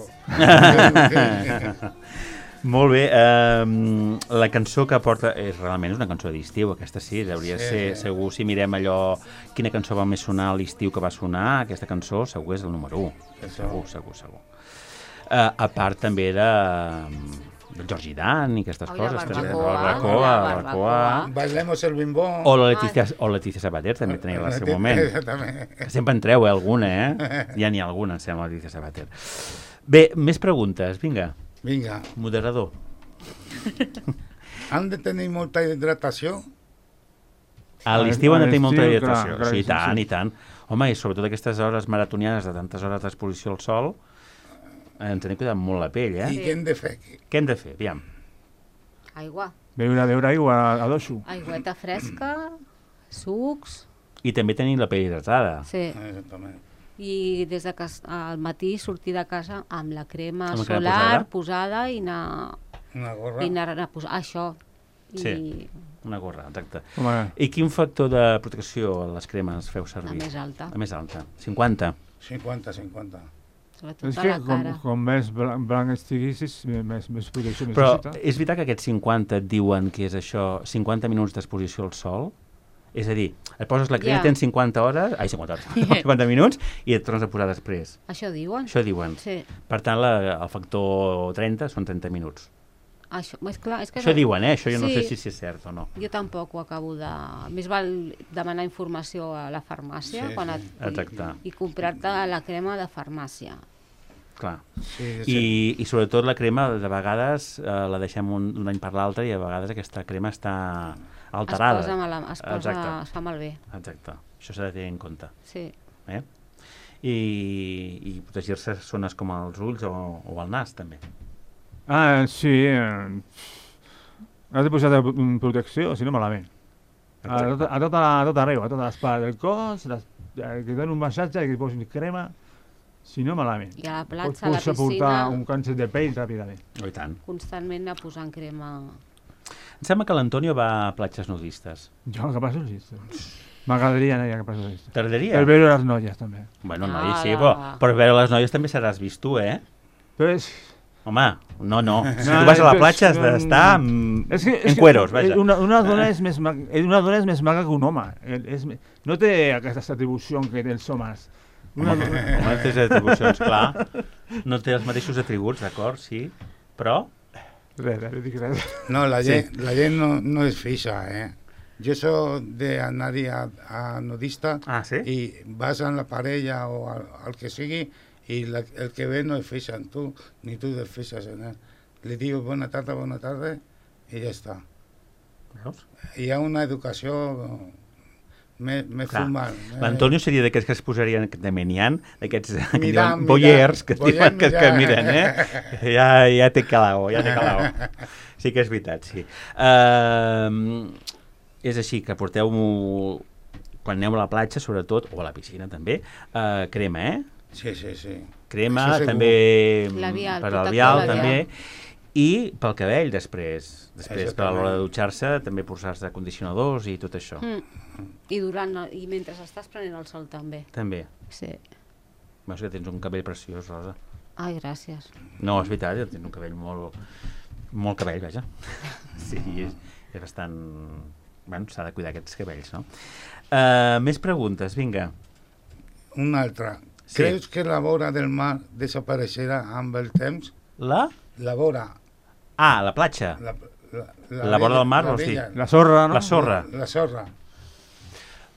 A: Molt bé. Um, la cançó que porta és realment és una cançó d'estiu, aquesta sí, hauria de
C: Sí,
A: ser,
C: sí.
A: segur, si mirem allò, quina cançó va més sonar a l'estiu que va sonar, aquesta cançó segur és el número u.
C: Això.
A: Segur, segur, segur. Uh, a part també de, del Georgie Dan i aquestes
B: Ai, la
A: coses. també,
B: barbacoa,
A: la barbacoa,
B: la
A: la barbacoa.
C: Bailemos el bimbó.
A: O la Letícia, o la Letícia Sabater també tenia el seu moment.
C: Exactament.
A: Que sempre en treu, eh, alguna, eh? Ja n'hi ha alguna, em sembla, la Letícia Sabater. Bé, més preguntes, vinga.
C: Vinga,
A: Moderador.
C: han de tenir molta hidratació?
A: A l'estiu han de tenir molta
D: l'estiu,
A: hidratació.
D: clar, clar,
A: Sí, i
D: sí,
A: tant,
D: sí.
A: i tant. Home, i sobretot aquestes hores maratonianes de tantes hores d'exposició al sol, eh, ens hem de cuidar molt la pell, eh?
C: I què hem de fer?
A: Què hem de fer? Aviam.
B: Aigua.
D: Beure, beure aigua a dojo.
B: Aigüeta fresca, sucs...
A: I també tenir la pell hidratada.
B: Sí.
C: Exactament.
B: I des de que es- al matí sortir de casa amb la crema
A: Amb la crema
B: solar posada i anar,
C: Una gorra.
B: i anar a posar això. I
A: Sí. Una gorra, exacte.
D: Home,
A: I quin factor de protecció a les cremes feu
B: la
A: servir?
B: més alta,
A: La més alta. cinquanta.
C: cinquanta cinquanta.
B: sobretot
D: és
B: a
D: que
B: la
D: com,
B: cara.
D: com més blanc, blanc estiguis, més, més protecció
A: Però
D: necessita.
A: és veritat que aquests cinquanta et diuen que és això, cinquanta minuts d'exposició al sol? És a dir, et poses la crema,
B: Ja.
A: tens cinquanta hores, ai, cinquanta hores, cinquanta minuts, i et tornes a posar després.
B: Això diuen?
A: Això diuen.
B: Sí.
A: Per tant, la, el factor trenta són trenta minuts.
B: Això, és clar, és que
A: Això diuen, eh? Això jo no
B: Sí.
A: sé si, si és cert o no.
B: Jo tampoc ho acabo de... Més val demanar informació a la farmàcia
C: Sí,
B: quan
C: sí.
B: et...
A: Exacte.
B: i, i comprar-te la crema de farmàcia.
A: Clar.
C: Sí, sí.
A: I, I sobretot la crema, de vegades, eh, la deixem un, un any per l'altre i a vegades aquesta crema està alterada.
B: Es posa, mala, es, posa
A: Exacte.
B: es fa malbé.
A: Exacte. Això s'ha de tenir en compte.
B: Sí.
A: Eh? I, i protegir-se zones com els ulls o, o el nas, també.
D: Ah, sí. Eh, has de posar de mm, protecció, si no malament. A tot, a tot, a tot arreu, a totes les parts del cos, les, eh, que donen un massatge, que posin crema, si no malament.
B: I a la
D: Pots,
B: platja, a la
D: pots suportar
B: piscina,
D: un càncer de pell ràpidament.
A: Oh, i tant.
B: constantment anar posant crema.
A: Em sembla que l'Antonio va a platges nudistes.
D: Jo, capaz sí. M'agradaria anar a capaz sí.
A: T'agradaria?
D: Per veure les noies, també.
A: Bueno,
B: Ah,
A: noi, sí,
B: la-
A: però per veure les noies també seràs vist tu, eh?
D: Però és...
A: Home, no, no. Si
D: No,
A: tu vas a la
D: és-
A: platja has
D: no,
A: d'estar mm,
D: És que, és
A: en
D: que
A: cueros, vaja.
D: Una, una, dona és més maga, una dona és més maga que un home. El- És, me- no té aquesta atribució que té els homes. Una,
A: Home,
D: dona-
A: home, té atribucions, clar. No té els mateixos atributs, d'acord, sí. Però,
D: Res, res, dic res.
C: No, la
A: Sí.
C: gent, la gent no, no es fixa, eh? Jo soc d'anar a, a nudista
A: ah, sí?
C: i vas amb la parella o al, al que sigui i la, el que ve no es fixa en tu, ni tu te fixes en ell. Li dius bona tarda, bona tarda i ja està.
A: Veus?
C: Hi ha una educació més, més
A: Clar.
C: formal.
A: L'Antonio seria d'aquests que es posarien de menian, d'aquests que
C: Mirar,
A: diuen
C: mirar,
A: boiers, que, es
C: boier,
A: diuen que, que
C: mirar.
A: miren, eh? Ja, ja té calao, ja té calao. Sí que és veritat, sí. Uh, és així, que porteu, quan aneu a la platja, sobretot, o a la piscina també, uh, crema, eh?
C: Sí, sí, sí.
A: Crema,
C: Això segur.
A: també
B: Labial,
A: per
B: protector
A: al vial,
B: labial.
A: també. I pel cabell, després. Després, per a l'hora
C: Exactament.
A: de dutxar-se, també posar-se condicionadors i tot això.
B: Mm. I durant, i mentre estàs prenent el sol també.
A: També.
B: Sí.
A: Veus que tens un cabell preciós, Rosa.
B: Ai, gràcies.
A: No, és veritat, tens un cabell molt... Molt cabell, vaja. Sí, és, és bastant... Bueno, s'ha de cuidar aquests cabells, no? Uh, més preguntes, vinga.
C: Una altra.
A: Sí.
C: Creus que la vora del mar desapareixerà amb el temps?
A: La?
C: La vora.
A: Ah, la platja.
C: La, la,
A: La vora del mar,
C: la
A: vols dir?
C: vella,
D: La sorra, no?
A: La sorra.
C: La, la sorra.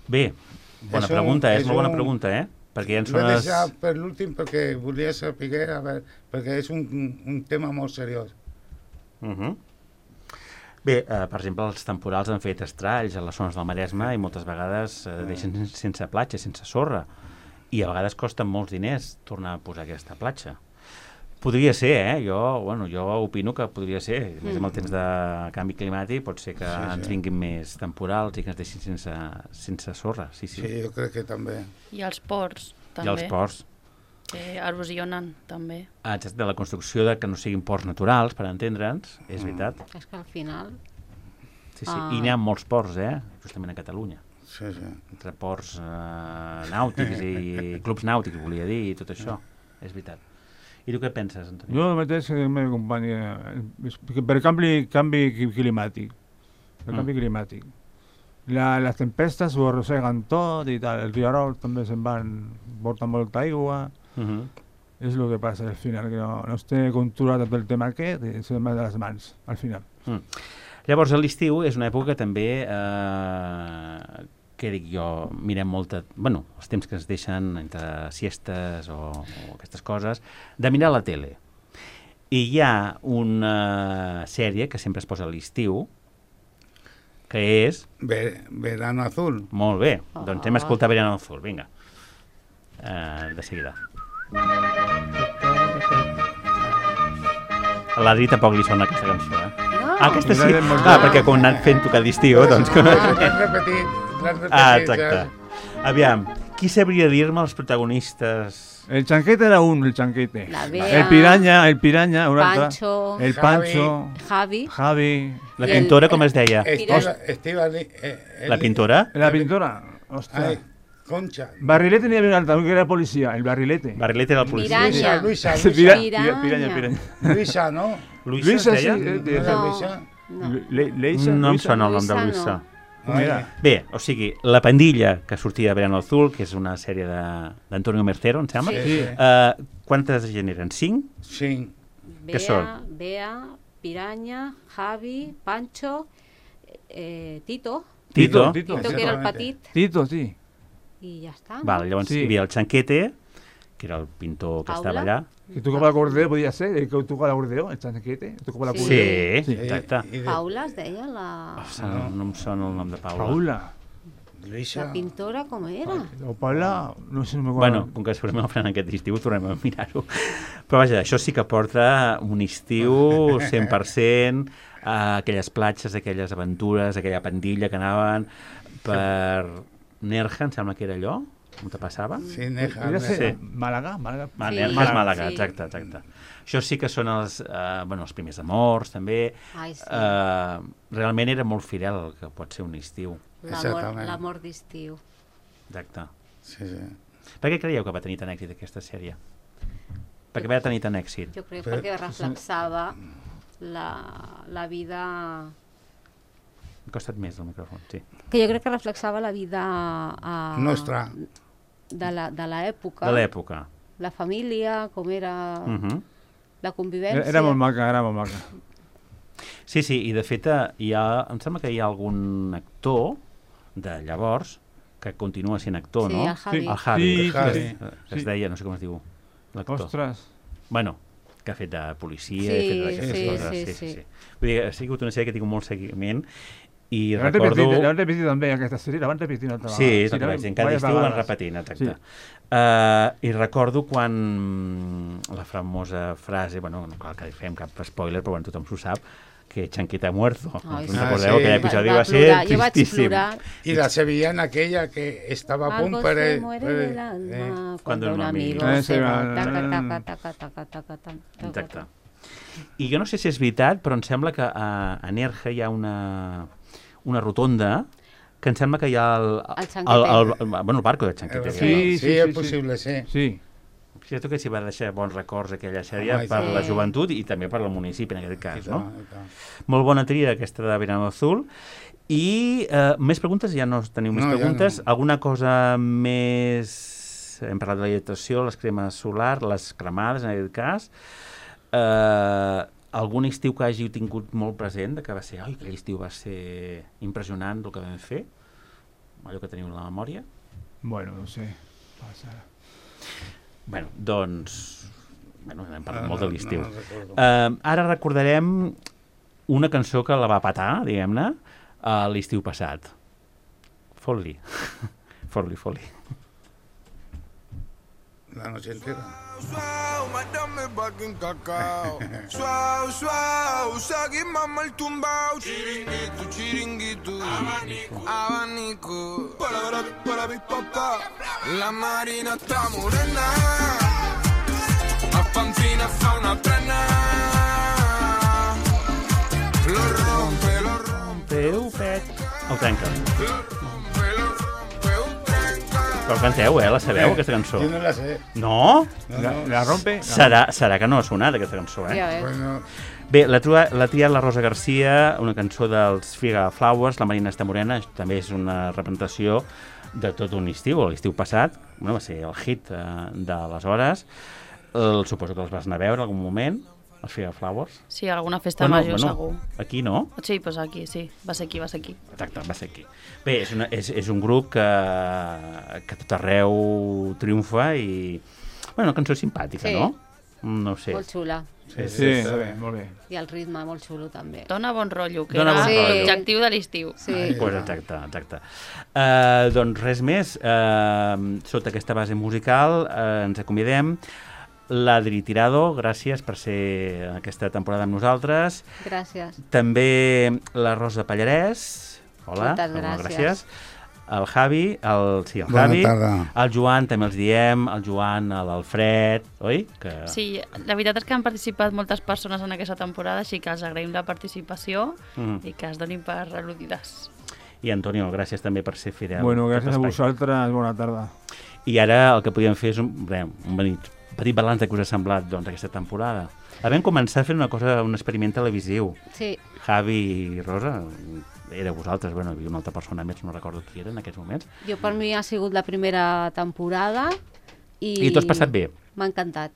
A: Bé, bona
C: És un-
A: pregunta, és,
C: és
A: molt bona
C: un-
A: pregunta, eh? Perquè ja ens
C: L'he
A: són les...
C: deixat per l'últim perquè volia saber, a veure, perquè és un, un tema molt seriós.
A: Uh -huh. Bé, eh, per exemple, els temporals han fet estralls a les zones del Maresme i moltes vegades eh, deixen sense platja, sense sorra. I a vegades costen molts diners tornar a posar aquesta platja. Podria ser, eh? Jo, bueno, jo opino que podria ser. Més amb el temps de canvi climàtic pot ser que
C: Sí, sí.
A: ens vinguin més temporals i que ens deixin sense, sense sorra. Sí, sí.
C: Sí, jo crec que també.
E: I els ports, també.
A: I els ports.
E: Que erosionen, també.
A: Ah, exacte, de la construcció de que no siguin ports naturals, per entendre'ns, és veritat.
B: És que al final...
A: Sí, sí.
B: Ah.
A: I n'hi ha molts ports, eh? Justament a Catalunya.
C: Sí, sí.
A: Entre ports eh, nàutics i clubs nàutics, volia dir, i tot això. És veritat. I tu què penses, Antoni?
D: Jo el mateix que la meva companya, eh, per canvi, canvi qui- climàtic, per
A: Mm.
D: canvi climàtic. La, les tempestes ho arrosseguen tot i tal, els rierols també se'n van, porten molta aigua,
A: Uh -huh.
D: és el que passa al final, que no, no es té controlat tot el tema aquest i se'n va de les mans, al final.
A: Mm. Llavors, a l'estiu és una època també, eh, què dic jo, mirem molta... bueno, els temps que es deixen entre siestes o, o aquestes coses, de mirar la tele. I hi ha una sèrie que sempre es posa a l'estiu, que és...
C: Ver, verano azul.
A: Molt bé, doncs anem a
B: Ah.
A: escoltar Verano Azul, vinga. Uh, de seguida. A l'Adri tampoc li sona aquesta cançó, eh?
B: No.
A: Ah, aquesta sí.
D: Li agrada molt.
A: Ah, perquè quan han anat fent tocar d'estiu, doncs...
C: Ah, l'han repetit, l'han repetit.
A: Ah, exacte. Aviam, qui sabria dir-me els protagonistes?
D: El chanquete era un, el chanquete.
B: La Bea.
D: El piraña, el piraña, un altre.
B: Pancho.
D: El
C: Javi.
D: Pancho,
B: Javi.
D: Javi.
A: La
B: I el-
A: pintora, com es deia?
C: Estiva, Estivali, eh,
A: La pintora?
D: La pintora. Ostres.
C: Ai, Concha.
D: Barrilete n'hi havia un altre, que era policia, el Barrilete.
A: Barrilete era el policia.
B: Miranya.
C: Luisa, Luisa,
D: Sí,
C: Luisa.
D: pira-
B: Piraña.
D: piraña, piraña.
C: Luisa, ¿no?
A: Luisa,
D: Luisa,
A: es
D: sí,
A: deia?
D: eh, de-
C: No.
B: No,
C: Luisa.
B: no.
D: Le- Leisa,
A: No em
D: Luisa.
A: sona el nom de
B: Luisa,
A: Luisa.
B: no.
D: Com era?
A: Bé, o sigui, La pandilla, que sortia de Verano Azul, que és una sèrie de- d'Antonio Mercero, em sembla.
B: Sí.
C: Sí, sí.
A: Uh, quantes gent eren? Cinc?
C: Sí.
A: Què són?
B: Bea, Bea, Piraña, Javi, Pancho, eh, Tito,
A: Tito.
D: Tito,
B: Tito que era el
C: Exactamente.
B: petit,
D: Tito, sí.
B: i ja està.
A: Vale, llavors
D: Sí.
A: hi havia el Chanquete, que era el pintor que
B: Paula.
A: estava allà.
D: Que tocava l'acordeó, podia ser, el que tocava l'acordeó, el chanquete, tocava
B: Sí.
D: l'acordeó.
A: Sí,
D: Sí.
A: exacte.
C: I de-
B: Paula es deia la,
A: No, no em sona el nom de Paula.
D: Paula.
C: Luisa.
B: la pintora, com era?
D: O Paula, no sé, no me
A: Bueno, com que segurament ho faran aquest estiu, tornem a mirar-ho. Però vaja, això sí que porta un estiu cent per cent a aquelles platges, aquelles aventures, aquella pandilla que anaven per Nerja, em sembla que era allò, com te passava?
C: Sí, Neja.
D: Podria ser
A: Sí.
D: Màlaga, Màlaga.
A: Ma-
B: Sí.
A: Nerja és
B: Màlaga,
A: Màlaga,
B: sí.
A: exacte, exacte. Això sí que són els, eh, bueno, els primers amors, també.
B: Ai, sí.
A: Eh, realment era molt fidel el que pot ser un estiu.
B: L'amor
C: Exactament.
B: l'amor d'estiu.
A: Exacte.
C: Sí, sí.
A: Per què creieu que va tenir tant èxit aquesta sèrie? Per què va tenir tant èxit?
B: Jo crec
C: Però-
B: perquè reflexava la, la vida...
A: M'ha costat més el micròfon, sí.
B: Que jo crec que reflexava la vida uh,
C: Nostra.
B: de la- de l'època,
A: De l'època.
B: la família, com era
A: Uh -huh.
B: la convivència.
D: Era, era molt maca, era molt maca.
A: Sí, sí, i de fet eh, hi ha, em sembla que hi ha algun actor de llavors que continua sent actor,
B: Sí,
A: no?
B: el Javi.
A: El Javi,
D: Sí,
A: que,
C: Javi.
A: es- que es
D: Sí.
A: deia, no sé com es diu, l'actor.
D: Ostres.
A: Bueno, que ha fet de policia,
B: Sí,
A: ha fet d'aquestes
B: sí,
A: coses.
B: sí,
A: Sí, sí,
B: sí.
A: sí. Vull dir, ha sigut una sèrie que tinc molt seguiment i
D: La van
A: recordo...
D: repetir, la van repetir també, aquesta sèrie, la van repetir una altra
A: Sí, és el que
D: la-
A: vaig dir, en cada
D: diverses
A: estiu van
D: vegades.
A: repetint, exacte.
D: Sí.
A: Uh, I recordo quan la famosa frase, bueno, no cal que fem cap spoiler, però bueno, tothom s'ho sap, que Chanquita ha muerto.
B: Ai,
A: Us
B: sí.
A: recordeu
C: Ah,
A: que
C: sí.
A: l'episodi
B: Va
A: va, ser
B: plorar, jo vaig
A: tristíssim.
B: plorar.
C: Y la sevillana aquella que estaba a
B: Algo
C: punt per...
B: se muere
C: per-
B: del alma
C: eh,
B: cuando,
A: Cuando
B: un
A: un
B: amigo
A: amigo
D: Eh,
B: se
D: se
B: va.
D: va.
B: Taca, taca, taca, taca, taca, taca, taca.
A: Exacte. I jo no sé si és veritat, però em sembla que a, a Nerja hi ha una, una rotonda que em sembla que hi ha el,
B: El
A: el,
B: Chanquete.
A: el, el, bueno, el barco de Chanquete.
C: Sí,
D: Sí,
C: sí,
D: sí,
C: és
D: sí,
C: possible, sí.
D: Sí.
A: Sento que s'hi va deixar bons records aquella sèrie
C: Home,
A: per
B: sí.
A: la joventut i també per al municipi, en aquest
C: I
A: cas,
C: tant,
A: no?
C: i tant.
A: Molt bona tria aquesta de Verano Azul. I eh, més preguntes? Ja no teniu més
C: No, ja
A: preguntes?
C: no.
A: Alguna cosa més... Hem parlat de la hidratació, les cremes solar, les cremades, en aquest cas. Eh, algun estiu que hàgiu tingut molt present, de que va ser, ai, aquell estiu va ser impressionant el que vam fer? allò que teniu en la memòria?
D: Bueno, no sé. Passa.
A: Bueno, doncs... Bueno, hem parlat
C: Ah,
A: molt de
C: no,
A: l'estiu.
C: no recordo.
A: Uh, ara recordarem una cançó que la va patar, diguem-ne, a l'estiu passat. Fot-li. Fot-li, fot-li.
C: La noche entera.
H: Suau, mátame pa' que en cacao. Suau, suau, seguimos mal tumbao. Chiringuito, chiringuito. Abanico, abanico. Palabra para mi papá. La marina está morena. Alfonsina fa una trena. Lo rompe, lo rompe.
A: Teu pet. El trenca.
H: Lo rompe, lo rompe, ho trenca.
A: Però canteu, eh? La sabeu, aquesta cançó?
C: Yo no la sé.
A: No?
C: No,
D: La,
C: no.
D: la rompe?
A: Serà, serà que no ha sonat, aquesta cançó, eh?
B: Ja ves.
C: Bueno,
A: Bé, l'ha trobat- l'ha triat la Rosa Garcia, una cançó dels Figa Flowers, La Marina està morena, també és una representació de tot un estiu, l'estiu passat, bueno, va ser el hit eh, d'aleshores, el, suposo que els vas anar a veure en algun moment, els Figa Flowers.
E: Sí, alguna festa major, segur.
A: Aquí no?
E: Sí, doncs aquí, sí. Va ser aquí, va ser aquí.
A: Exacte, va ser aquí. Bé, és, una, és, és un grup que, que a tot arreu triomfa i... Bueno, una cançó simpàtica,
B: Sí.
A: no? No ho sé.
B: Molt xula.
C: sí,
D: Sí, està bé, molt bé.
B: I el ritme molt xulo, també.
E: Dona bon rotllo, que
A: Dona
E: era
A: bon rotllo.
E: l'objectiu de l'estiu.
B: Sí.
A: Pues exacte, exacte. Uh, doncs res més, uh, sota aquesta base musical uh, ens acomiadem. L'Adri Tirado, gràcies per ser aquesta temporada amb nosaltres.
B: Gràcies.
A: També la Rosa Pallarès, hola,
B: Moltes
A: hola,
B: gràcies.
A: El Javi, el, sí, el
C: Bona
A: Javi,
C: tarda.
A: el Joan també els diem, el Joan, l'Alfred, oi? Que...
E: Sí, la veritat és que han participat moltes persones en aquesta temporada, així que els agraïm la participació
A: Mm.
E: i que es donin per al·ludides.
A: I Antonio, gràcies també per ser fidel.
D: Bueno,
A: a aquest
D: gràcies a
A: espai.
D: vosaltres, bona tarda.
A: I ara el que podíem fer és un, bé, un petit, petit balanç de què us ha semblat doncs, aquesta temporada. Vam començar fent una cosa, un experiment televisiu.
B: Sí.
A: Javi i Rosa, era vosaltres, bueno, hi havia una altra persona més, no recordo qui era en aquests moments.
B: Jo per mi ha sigut la primera temporada i...
A: I t'ho has passat bé?
B: M'ha encantat.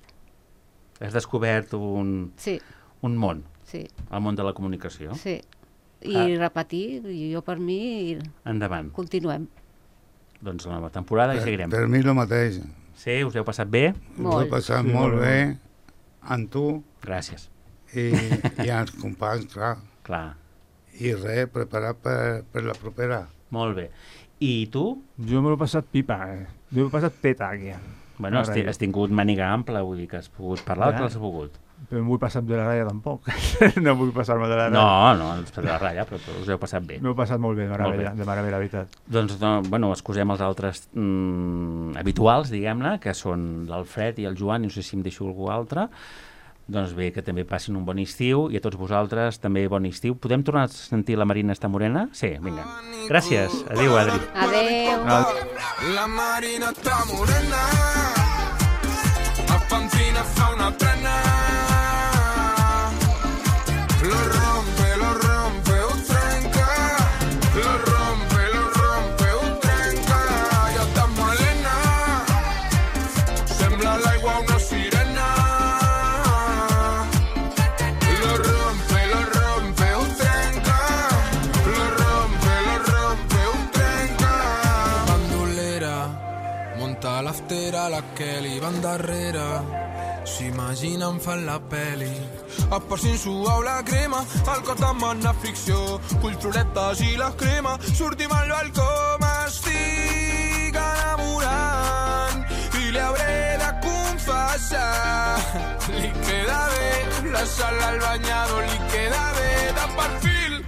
A: Has descobert un,
B: Sí,
A: un món,
B: sí,
A: el món de la comunicació.
B: sí. I
A: Ah.
B: repetir, i jo per mi
A: Endavant.
B: continuem.
A: Doncs la nova temporada i
C: per,
A: seguirem.
C: per mi el mateix.
A: Sí, us heu passat bé?
C: Ho he
B: Molt.
C: passat
D: Sí,
C: molt
D: molt
C: bé amb tu
A: Gràcies.
C: i, i els companys, clar.
A: Clar,
C: I res, preparat per, per la propera.
A: molt bé. I tu?
D: Jo me l'he passat pipa, eh? Jo m'he passat peta aquí.
A: Bueno,
D: La
A: has, ti-
D: ràdio.
A: has tingut màniga ampla, vull dir que has pogut parlar el que
D: Ja.
A: has pogut.
D: Però em vull passar de la ratlla tampoc. no vull passar-me de la ratlla.
A: No, no, ens de la ratlla, però us heu passat bé.
D: M'ho he passat molt bé, de meravella,
A: Molt bé.
D: de meravella, la veritat.
A: Doncs, no, bueno, excusem els altres mm, habituals, diguem-ne, que són l'Alfred i el Joan, i no sé si em deixo algú altre. Doncs bé, que també passin un bon estiu, i a tots vosaltres també bon estiu. Podem tornar a sentir La Marina està morena? Sí, vinga. Gràcies. Adéu, Adri.
B: Adeu.
H: La marina està morena. Alfonsina fa una trena. Lo rompe, lo rompe, ho trenca. Lo rompe, lo rompe, ho trenca. Ja està malena. Sembla l'aigua una sirena. Lo rompe, lo rompe, ho trenca. Lo rompe, lo rompe, ho trenca. Bandolera, munta l'aftera, la Kelly van darrere. S'imaginen fan la peli. Es passin suau la crema, el cos demana ficció. Culls floretes i les crema, sortim al balcó, m'estic enamorant i li hauré de confessar. Li queda bé la sala al banyador, li queda bé de perfil.